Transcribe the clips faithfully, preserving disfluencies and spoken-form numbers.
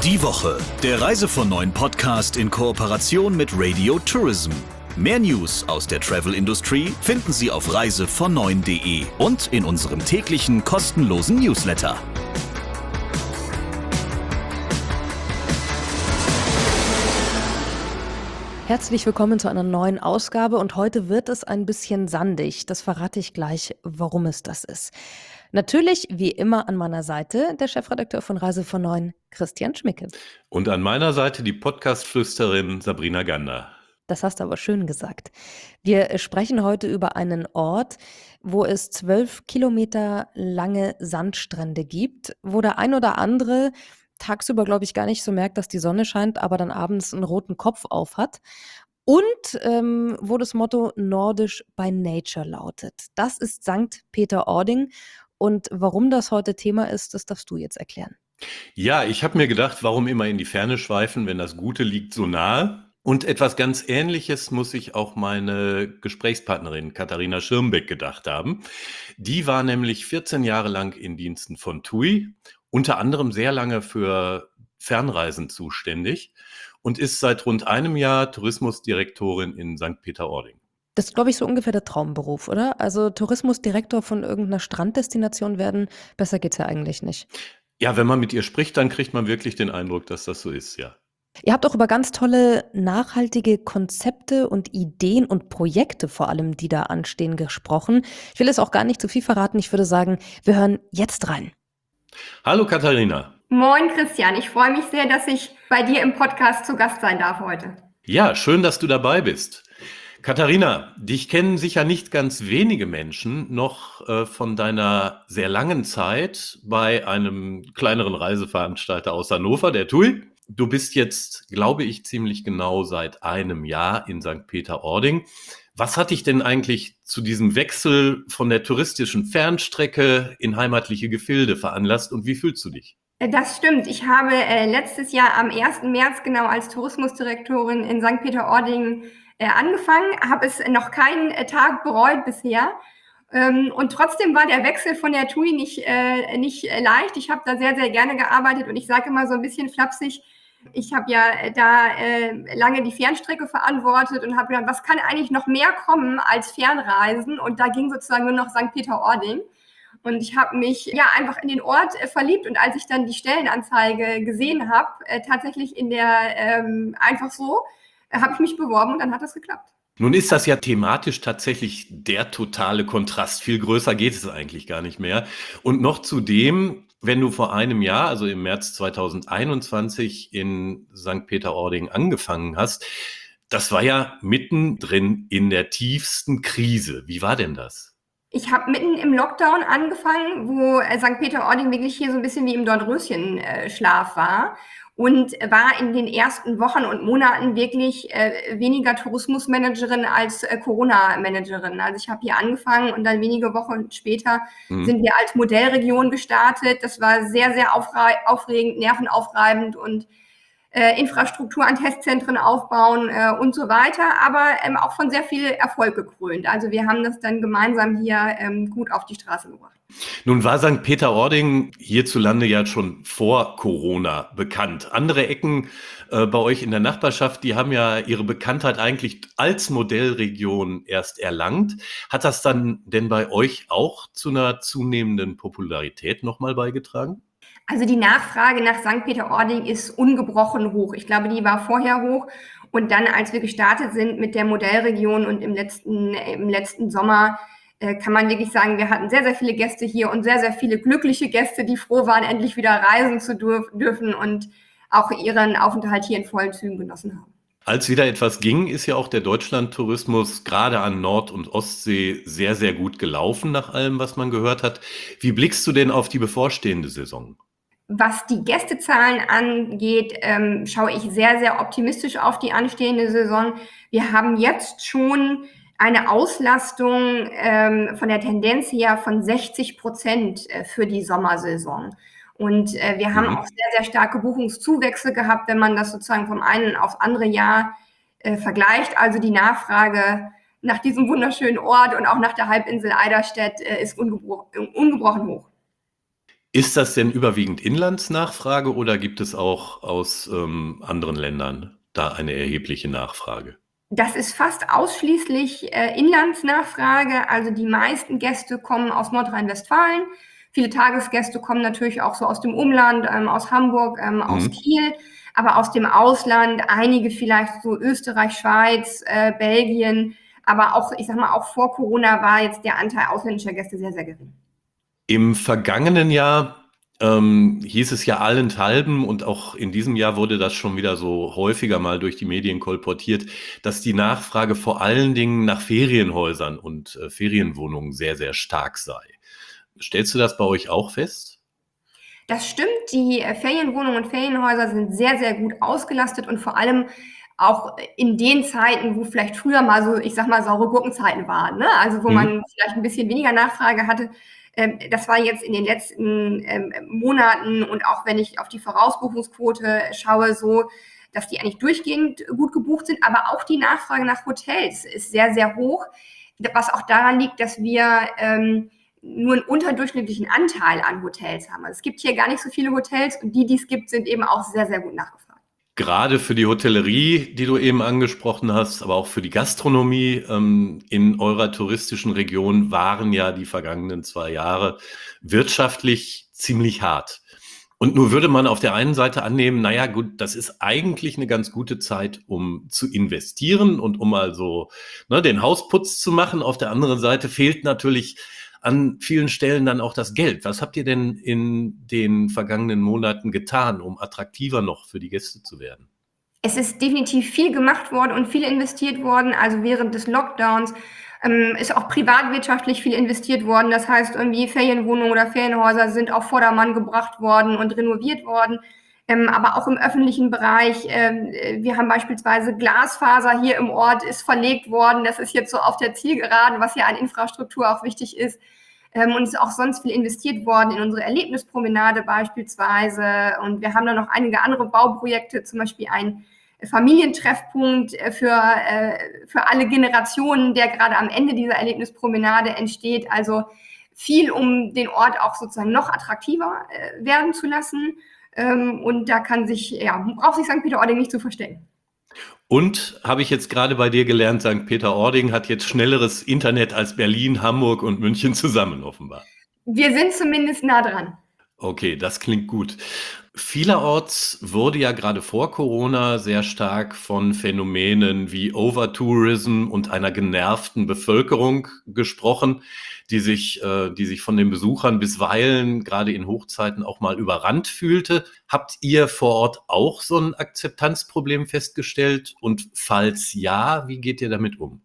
Die Woche, der Reise von neuen Podcast in Kooperation mit Radio Tourism. Mehr News aus der Travel-Industrie finden Sie auf reise von neun punkt de und in unserem täglichen kostenlosen Newsletter. Herzlich willkommen zu einer neuen Ausgabe und heute wird es ein bisschen sandig. Das verrate ich gleich, warum es das ist. Natürlich, wie immer, an meiner Seite der Chefredakteur von Reise von neun, Christian Schmicke. Und an meiner Seite die Podcast-Flüsterin Sabrina Gander. Das hast du aber schön gesagt. Wir sprechen heute über einen Ort, wo es zwölf Kilometer lange Sandstrände gibt, wo der ein oder andere tagsüber, glaube ich, gar nicht so merkt, dass die Sonne scheint, aber dann abends einen roten Kopf auf hat. Und ähm, wo das Motto Nordisch by Nature lautet. Das ist Sankt Peter-Ording. Und warum das heute Thema ist, das darfst du jetzt erklären. Ja, ich habe mir gedacht, warum immer in die Ferne schweifen, wenn das Gute liegt so nahe? Und etwas ganz Ähnliches muss sich auch meine Gesprächspartnerin Katharina Schirmbeck gedacht haben. Die war nämlich vierzehn Jahre lang in Diensten von T U I, unter anderem sehr lange für Fernreisen zuständig und ist seit rund einem Jahr Tourismusdirektorin in Sankt Peter-Ording. Das ist, glaube ich, so ungefähr der Traumberuf, oder? Also Tourismusdirektor von irgendeiner Stranddestination werden, besser geht's ja eigentlich nicht. Ja, wenn man mit ihr spricht, dann kriegt man wirklich den Eindruck, dass das so ist, ja. Ihr habt auch über ganz tolle nachhaltige Konzepte und Ideen und Projekte vor allem, die da anstehen, gesprochen. Ich will es auch gar nicht zu viel verraten. Ich würde sagen, wir hören jetzt rein. Hallo Katharina. Moin Christian, ich freue mich sehr, dass ich bei dir im Podcast zu Gast sein darf heute. Ja, schön, dass du dabei bist. Katharina, dich kennen sicher nicht ganz wenige Menschen noch äh, von deiner sehr langen Zeit bei einem kleineren Reiseveranstalter aus Hannover, der T U I. Du bist jetzt, glaube ich, ziemlich genau seit einem Jahr in Sankt Peter-Ording. Was hat dich denn eigentlich zu diesem Wechsel von der touristischen Fernstrecke in heimatliche Gefilde veranlasst und wie fühlst du dich? Das stimmt. Ich habe äh, letztes Jahr am ersten März genau als Tourismusdirektorin in Sankt Peter-Ording äh, angefangen, habe es noch keinen äh, Tag bereut bisher. Ähm, und trotzdem war der Wechsel von der T U I nicht, äh, nicht äh, leicht. Ich habe da sehr, sehr gerne gearbeitet und ich sage immer so ein bisschen flapsig, ich habe ja da äh, lange die Fernstrecke verantwortet und habe gedacht, was kann eigentlich noch mehr kommen als Fernreisen? Und da ging sozusagen nur noch Sankt Peter-Ording. Und ich habe mich ja einfach in den Ort äh, verliebt. Und als ich dann die Stellenanzeige gesehen habe, äh, tatsächlich in der ähm, einfach so, äh, habe ich mich beworben und dann hat das geklappt. Nun ist das ja thematisch tatsächlich der totale Kontrast. Viel größer geht es eigentlich gar nicht mehr. Und noch zudem, wenn du vor einem Jahr, also im März zweitausendeinundzwanzig in Sankt Peter-Ording angefangen hast, das war ja mittendrin in der tiefsten Krise. Wie war denn das? Ich habe mitten im Lockdown angefangen, wo äh, Sankt Peter-Ording wirklich hier so ein bisschen wie im Dornröschenschlaf äh, war und war in den ersten Wochen und Monaten wirklich äh, weniger Tourismusmanagerin als äh, Corona-Managerin. Also ich habe hier angefangen und dann wenige Wochen später mhm. sind wir als Modellregion gestartet. Das war sehr, sehr aufre- aufregend, nervenaufreibend und äh, Infrastruktur an Testzentren aufbauen äh, und so weiter, aber ähm, auch von sehr viel Erfolg gekrönt. Also wir haben das dann gemeinsam hier ähm, gut auf die Straße gebracht. Nun war Sankt Peter-Ording hierzulande ja schon vor Corona bekannt. Andere Ecken äh, bei euch in der Nachbarschaft, die haben ja ihre Bekanntheit eigentlich als Modellregion erst erlangt. Hat das dann denn bei euch auch zu einer zunehmenden Popularität nochmal beigetragen? Also die Nachfrage nach Sankt Peter-Ording ist ungebrochen hoch. Ich glaube, die war vorher hoch. Und dann, als wir gestartet sind mit der Modellregion und im letzten, im letzten Sommer, äh, kann man wirklich sagen, wir hatten sehr, sehr viele Gäste hier und sehr, sehr viele glückliche Gäste, die froh waren, endlich wieder reisen zu dürf- dürfen und auch ihren Aufenthalt hier in vollen Zügen genossen haben. Als wieder etwas ging, ist ja auch der Deutschlandtourismus gerade an Nord- und Ostsee sehr, sehr gut gelaufen, nach allem, was man gehört hat. Wie blickst du denn auf die bevorstehende Saison? Was die Gästezahlen angeht, ähm, schaue ich sehr, sehr optimistisch auf die anstehende Saison. Wir haben jetzt schon eine Auslastung ähm, von der Tendenz her von sechzig Prozent für die Sommersaison. Und äh, wir haben Mhm. auch sehr, sehr starke Buchungszuwächse gehabt, wenn man das sozusagen vom einen aufs andere Jahr äh, vergleicht. Also die Nachfrage nach diesem wunderschönen Ort und auch nach der Halbinsel Eiderstedt äh, ist ungebro- ungebrochen hoch. Ist das denn überwiegend Inlandsnachfrage oder gibt es auch aus ähm, anderen Ländern da eine erhebliche Nachfrage? Das ist fast ausschließlich äh, Inlandsnachfrage. Also die meisten Gäste kommen aus Nordrhein-Westfalen. Viele Tagesgäste kommen natürlich auch so aus dem Umland, ähm, aus Hamburg, ähm, aus Mhm. Kiel, aber aus dem Ausland, einige vielleicht so Österreich, Schweiz, äh, Belgien. Aber auch, ich sag mal, auch vor Corona war jetzt der Anteil ausländischer Gäste sehr, sehr gering. Im vergangenen Jahr ähm, hieß es ja allenthalben und auch in diesem Jahr wurde das schon wieder so häufiger mal durch die Medien kolportiert, dass die Nachfrage vor allen Dingen nach Ferienhäusern und äh, Ferienwohnungen sehr, sehr stark sei. Stellst du das bei euch auch fest? Das stimmt, die äh, Ferienwohnungen und Ferienhäuser sind sehr, sehr gut ausgelastet und vor allem auch in den Zeiten, wo vielleicht früher mal so, ich sag mal, saure Gurkenzeiten waren, ne? Also wo Mhm. man vielleicht ein bisschen weniger Nachfrage hatte. Ähm, das war jetzt in den letzten ähm, Monaten und auch wenn ich auf die Vorausbuchungsquote schaue, so, dass die eigentlich durchgehend gut gebucht sind, aber auch die Nachfrage nach Hotels ist sehr, sehr hoch, was auch daran liegt, dass wir ähm, nur einen unterdurchschnittlichen Anteil an Hotels haben. Also es gibt hier gar nicht so viele Hotels und die, die es gibt, sind eben auch sehr, sehr gut nachgefragt. Gerade für die Hotellerie, die du eben angesprochen hast, aber auch für die Gastronomie ähm, in eurer touristischen Region waren ja die vergangenen zwei Jahre wirtschaftlich ziemlich hart. Und nur würde man auf der einen Seite annehmen, naja gut, das ist eigentlich eine ganz gute Zeit, um zu investieren und um also ne, den Hausputz zu machen. Auf der anderen Seite fehlt natürlich an vielen Stellen dann auch das Geld. Was habt ihr denn in den vergangenen Monaten getan, um attraktiver noch für die Gäste zu werden? Es ist definitiv viel gemacht worden und viel investiert worden. Also während des Lockdowns ähm, ist auch privatwirtschaftlich viel investiert worden. Das heißt, irgendwie Ferienwohnungen oder Ferienhäuser sind auf Vordermann gebracht worden und renoviert worden. Ähm, aber auch im öffentlichen Bereich. Ähm, wir haben beispielsweise Glasfaser hier im Ort, ist verlegt worden. Das ist jetzt so auf der Zielgeraden, was ja an Infrastruktur auch wichtig ist. Ähm, und es ist auch sonst viel investiert worden in unsere Erlebnispromenade beispielsweise. Und wir haben da noch einige andere Bauprojekte, zum Beispiel ein Familientreffpunkt für, äh, für alle Generationen, der gerade am Ende dieser Erlebnispromenade entsteht. Also viel, um den Ort auch sozusagen noch attraktiver äh, werden zu lassen. Ähm, und da kann sich, ja, braucht sich Sankt Peter-Ording nicht zu verstecken. Und habe ich jetzt gerade bei dir gelernt, Sankt Peter-Ording hat jetzt schnelleres Internet als Berlin, Hamburg und München zusammen offenbar. Wir sind zumindest nah dran. Okay, das klingt gut. Vielerorts wurde ja gerade vor Corona sehr stark von Phänomenen wie Overtourism und einer genervten Bevölkerung gesprochen, die sich, äh, die sich von den Besuchern bisweilen gerade in Hochzeiten auch mal überrannt fühlte. Habt ihr vor Ort auch so ein Akzeptanzproblem festgestellt? Und falls ja, wie geht ihr damit um?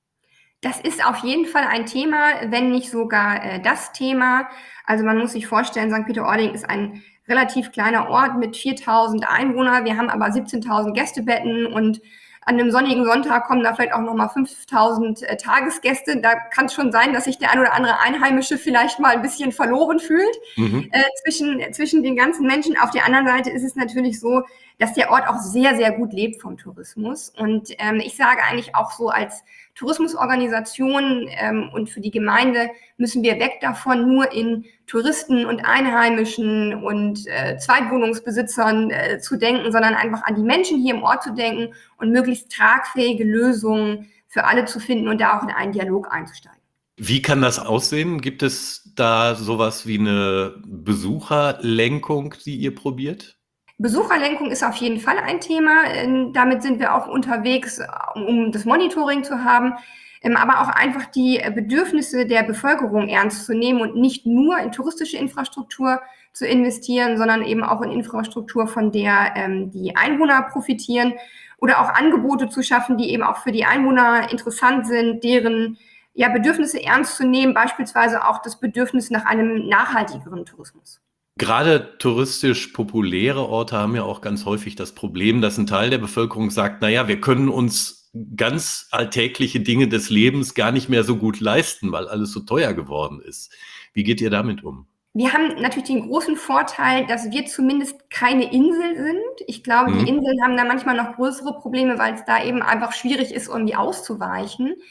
Das ist auf jeden Fall ein Thema, wenn nicht sogar äh, das Thema. Also man muss sich vorstellen, Sankt Peter-Ording ist ein relativ kleiner Ort mit viertausend Einwohnern. Wir haben aber siebzehntausend Gästebetten und an einem sonnigen Sonntag kommen da vielleicht auch nochmal fünftausend äh, Tagesgäste. Da kann es schon sein, dass sich der ein oder andere Einheimische vielleicht mal ein bisschen verloren fühlt Mhm. äh, zwischen, zwischen den ganzen Menschen. Auf der anderen Seite ist es natürlich so, dass der Ort auch sehr, sehr gut lebt vom Tourismus. Und ähm, ich sage eigentlich auch so als Tourismusorganisation ähm, und für die Gemeinde müssen wir weg davon, nur in Touristen und Einheimischen und äh, Zweitwohnungsbesitzern äh, zu denken, sondern einfach an die Menschen hier im Ort zu denken und möglichst tragfähige Lösungen für alle zu finden und da auch in einen Dialog einzusteigen. Wie kann das aussehen? Gibt es da sowas wie eine Besucherlenkung, die ihr probiert? Besucherlenkung ist auf jeden Fall ein Thema. Ähm, damit sind wir auch unterwegs, um, um das Monitoring zu haben, ähm, aber auch einfach die Bedürfnisse der Bevölkerung ernst zu nehmen und nicht nur in touristische Infrastruktur zu investieren, sondern eben auch in Infrastruktur, von der ähm, die Einwohner profitieren oder auch Angebote zu schaffen, die eben auch für die Einwohner interessant sind, deren ja, Bedürfnisse ernst zu nehmen, beispielsweise auch das Bedürfnis nach einem nachhaltigeren Tourismus. Gerade touristisch populäre Orte haben ja auch ganz häufig das Problem, dass ein Teil der Bevölkerung sagt, naja, wir können uns ganz alltägliche Dinge des Lebens gar nicht mehr so gut leisten, weil alles so teuer geworden ist. Wie geht ihr damit um? Wir haben natürlich den großen Vorteil, dass wir zumindest keine Insel sind. Ich glaube, die Mhm. Inseln haben da manchmal noch größere Probleme, weil es da eben einfach schwierig ist, irgendwie auszuweichen.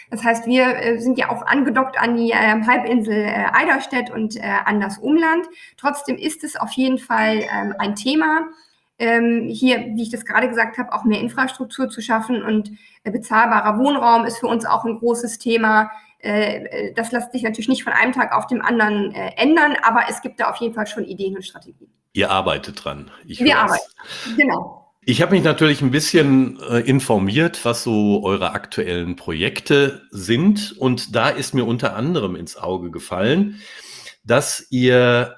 Das heißt, wir äh, sind ja auch angedockt an die äh, Halbinsel äh, Eiderstedt und äh, an das Umland. Trotzdem ist es auf jeden Fall ähm, ein Thema, ähm, hier, wie ich das gerade gesagt habe, auch mehr Infrastruktur zu schaffen, und äh, bezahlbarer Wohnraum ist für uns auch ein großes Thema. Äh, das lässt sich natürlich nicht von einem Tag auf den anderen äh, ändern, aber es gibt da auf jeden Fall schon Ideen und Strategien. Ihr arbeitet dran. Ich Wir hör's. arbeiten, genau. Ich habe mich natürlich ein bisschen äh, informiert, was so eure aktuellen Projekte sind. Und da ist mir unter anderem ins Auge gefallen, dass ihr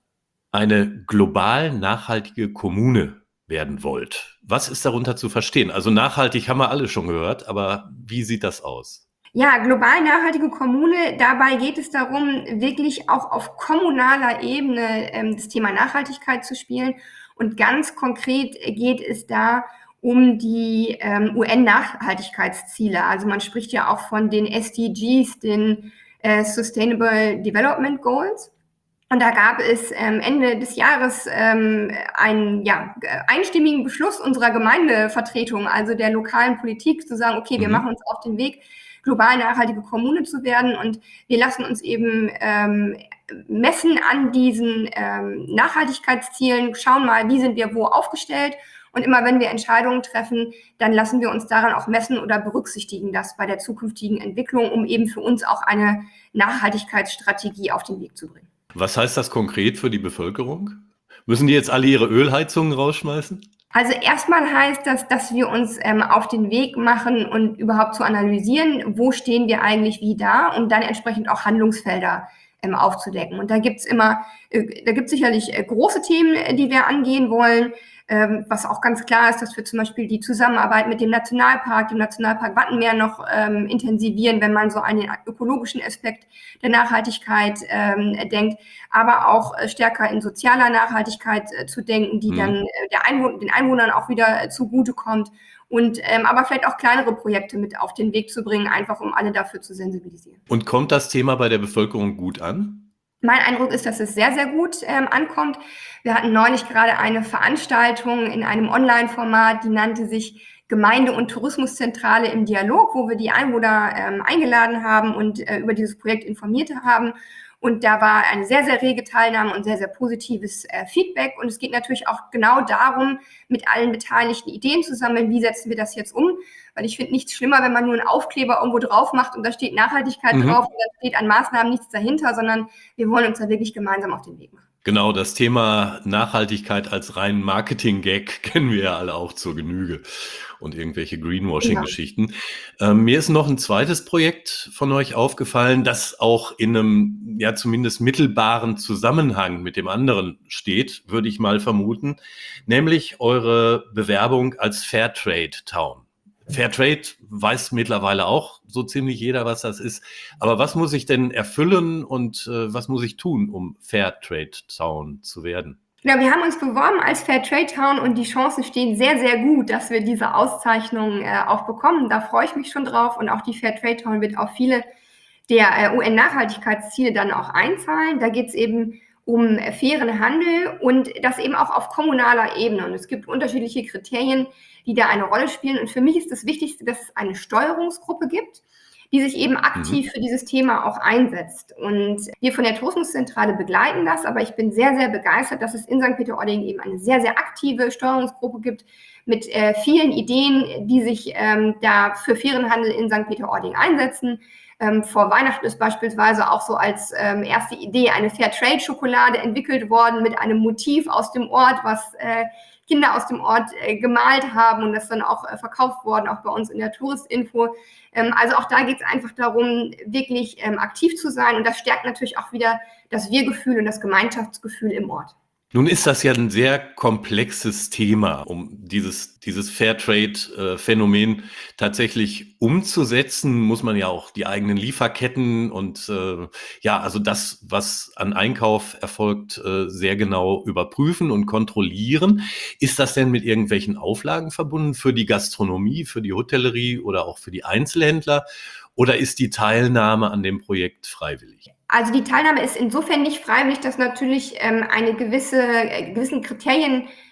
eine global nachhaltige Kommune werden wollt. Was ist darunter zu verstehen? Also nachhaltig haben wir alle schon gehört, aber wie sieht das aus? Ja, global nachhaltige Kommune, dabei geht es darum, wirklich auch auf kommunaler Ebene ähm, das Thema Nachhaltigkeit zu spielen. Und ganz konkret geht es da um die ähm, U N-Nachhaltigkeitsziele. Also man spricht ja auch von den S D Gs, den äh, Sustainable Development Goals. Und da gab es ähm, Ende des Jahres ähm, einen ja, einstimmigen Beschluss unserer Gemeindevertretung, also der lokalen Politik, zu sagen, okay, wir Mhm. machen uns auf den Weg, global nachhaltige Kommune zu werden, und wir lassen uns eben ähm, messen an diesen ähm, Nachhaltigkeitszielen, schauen mal, wie sind wir wo aufgestellt, und immer wenn wir Entscheidungen treffen, dann lassen wir uns daran auch messen oder berücksichtigen das bei der zukünftigen Entwicklung, um eben für uns auch eine Nachhaltigkeitsstrategie auf den Weg zu bringen. Was heißt das konkret für die Bevölkerung? Müssen die jetzt alle ihre Ölheizungen rausschmeißen? Also erstmal heißt das, dass wir uns ähm, auf den Weg machen und überhaupt zu analysieren, wo stehen wir eigentlich wie da, um dann entsprechend auch Handlungsfelder ähm, aufzudecken. Und da gibt's immer, äh, da gibt's sicherlich äh, große Themen, äh, die wir angehen wollen, ähm, was auch ganz klar ist, dass wir zum Beispiel die Zusammenarbeit mit dem Nationalpark, dem Nationalpark Wattenmeer noch ähm, intensivieren, wenn man so einen ökologischen Aspekt der Nachhaltigkeit ähm, denkt, aber auch äh, stärker in sozialer Nachhaltigkeit äh, zu denken, die Mhm. dann äh, der Einwohn- den Einwohnern auch wieder äh, zugutekommt, und ähm, aber vielleicht auch kleinere Projekte mit auf den Weg zu bringen, einfach um alle dafür zu sensibilisieren. Und kommt das Thema bei der Bevölkerung gut an? Mein Eindruck ist, dass es sehr, sehr gut ähm, ankommt. Wir hatten neulich gerade eine Veranstaltung in einem Online-Format, die nannte sich Gemeinde- und Tourismuszentrale im Dialog, wo wir die Einwohner ähm, eingeladen haben und äh, über dieses Projekt informiert haben. Und da war eine sehr, sehr rege Teilnahme und sehr, sehr positives äh, Feedback. Und es geht natürlich auch genau darum, mit allen Beteiligten Ideen zu sammeln, wie setzen wir das jetzt um. Weil ich finde nichts schlimmer, wenn man nur einen Aufkleber irgendwo drauf macht und da steht Nachhaltigkeit Mhm. drauf und da steht an Maßnahmen nichts dahinter, sondern wir wollen uns da wirklich gemeinsam auf den Weg machen. Genau, das Thema Nachhaltigkeit als rein Marketing-Gag kennen wir ja alle auch zur Genüge und irgendwelche Greenwashing-Geschichten. Ähm, mir ist noch ein zweites Projekt von euch aufgefallen, das auch in einem, ja, zumindest mittelbaren Zusammenhang mit dem anderen steht, würde ich mal vermuten, nämlich eure Bewerbung als Fairtrade Town. Fairtrade weiß mittlerweile auch so ziemlich jeder, was das ist. Aber was muss ich denn erfüllen und äh, was muss ich tun, um Fairtrade Town zu werden? Ja, wir haben uns beworben als Fairtrade Town und die Chancen stehen sehr, sehr gut, dass wir diese Auszeichnung äh, auch bekommen. Da freue ich mich schon drauf, und auch die Fairtrade Town wird auf viele der äh, U N-Nachhaltigkeitsziele dann auch einzahlen. Da geht es eben um äh, fairen Handel, und das eben auch auf kommunaler Ebene. Und es gibt unterschiedliche Kriterien, die da eine Rolle spielen. Und für mich ist das Wichtigste, dass es eine Steuerungsgruppe gibt, die sich eben aktiv Mhm. für dieses Thema auch einsetzt. Und wir von der Tourismuszentrale begleiten das, aber ich bin sehr, sehr begeistert, dass es in Sankt Peter-Ording eben eine sehr, sehr aktive Steuerungsgruppe gibt mit äh, vielen Ideen, die sich ähm, da für fairen Handel in Sankt Peter-Ording einsetzen. Ähm, vor Weihnachten ist beispielsweise auch so als ähm, erste Idee eine Fairtrade-Schokolade entwickelt worden mit einem Motiv aus dem Ort, was äh, Kinder aus dem Ort äh, gemalt haben, und das dann auch äh, verkauft worden, auch bei uns in der Touristinfo. Ähm, also auch da geht es einfach darum, wirklich ähm, aktiv zu sein, und das stärkt natürlich auch wieder das Wir-Gefühl und das Gemeinschaftsgefühl im Ort. Nun ist das ja ein sehr komplexes Thema, um dieses, dieses Fairtrade-Phänomen tatsächlich umzusetzen, muss man ja auch die eigenen Lieferketten und äh, ja, also das, was an Einkauf erfolgt, äh, sehr genau überprüfen und kontrollieren. Ist das denn mit irgendwelchen Auflagen verbunden für die Gastronomie, für die Hotellerie oder auch für die Einzelhändler? Oder ist die Teilnahme an dem Projekt freiwillig? Also die Teilnahme ist insofern nicht freiwillig, dass natürlich ähm, eine gewisse, äh, gewissen Kriterien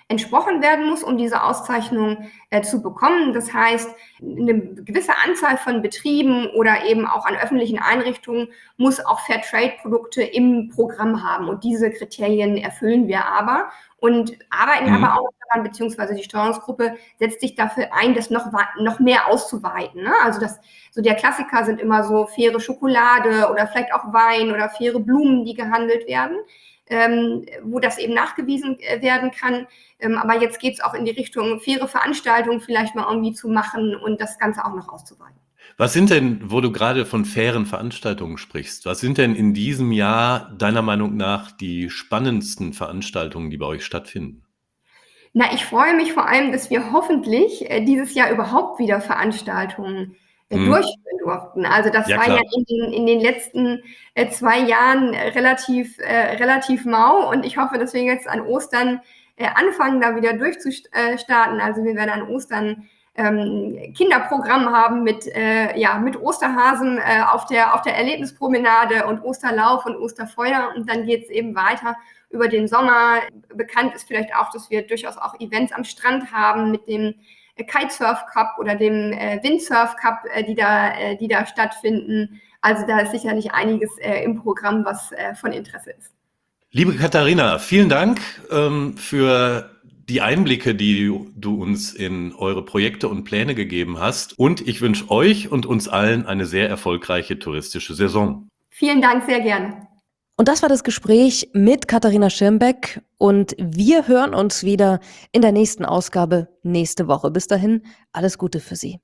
entsprochen werden muss, um diese Auszeichnung äh, zu bekommen. Das heißt, eine gewisse Anzahl von Betrieben oder eben auch an öffentlichen Einrichtungen muss auch Fairtrade-Produkte im Programm haben. Und diese Kriterien erfüllen wir aber und arbeiten mhm. aber auch daran, beziehungsweise die Steuerungsgruppe setzt sich dafür ein, das noch, noch mehr auszuweiten. Ne? Also das, so der Klassiker sind immer so faire Schokolade oder vielleicht auch Wein oder faire Blumen, die gehandelt werden. Ähm, wo das eben nachgewiesen äh, werden kann. Ähm, aber jetzt geht es auch in die Richtung, faire Veranstaltungen vielleicht mal irgendwie zu machen und das Ganze auch noch auszuweiten. Was sind denn, wo du gerade von fairen Veranstaltungen sprichst, was sind denn in diesem Jahr deiner Meinung nach die spannendsten Veranstaltungen, die bei euch stattfinden? Na, ich freue mich vor allem, dass wir hoffentlich äh, dieses Jahr überhaupt wieder Veranstaltungen Hm. durchführen durften. Also das ja, war klar. ja in den, in den letzten äh, zwei Jahren äh, relativ, äh, relativ mau und ich hoffe, dass wir jetzt an Ostern äh, anfangen, da wieder durchzustarten. Also wir werden an Ostern ähm, Kinderprogramm haben mit, äh, ja, mit Osterhasen äh, auf der, auf der Erlebnispromenade und Osterlauf und Osterfeuer und dann geht es eben weiter über den Sommer. Bekannt ist vielleicht auch, dass wir durchaus auch Events am Strand haben mit dem Kitesurf Cup oder dem äh, Windsurf Cup, äh, die da, äh, die da stattfinden. Also da ist sicherlich einiges äh, im Programm, was äh, von Interesse ist. Liebe Katharina, vielen Dank ähm, für die Einblicke, die du, du uns in eure Projekte und Pläne gegeben hast. Und ich wünsche euch und uns allen eine sehr erfolgreiche touristische Saison. Vielen Dank, sehr gerne. Und das war das Gespräch mit Katharina Schirmbeck und wir hören uns wieder in der nächsten Ausgabe nächste Woche. Bis dahin, alles Gute für Sie.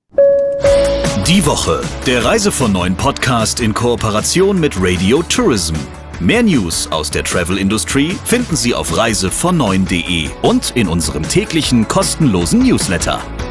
Die Woche, der Reise von neun Podcast in Kooperation mit Radio Tourism. Mehr News aus der Travel Industry finden Sie auf reise von neun punkt de und in unserem täglichen kostenlosen Newsletter.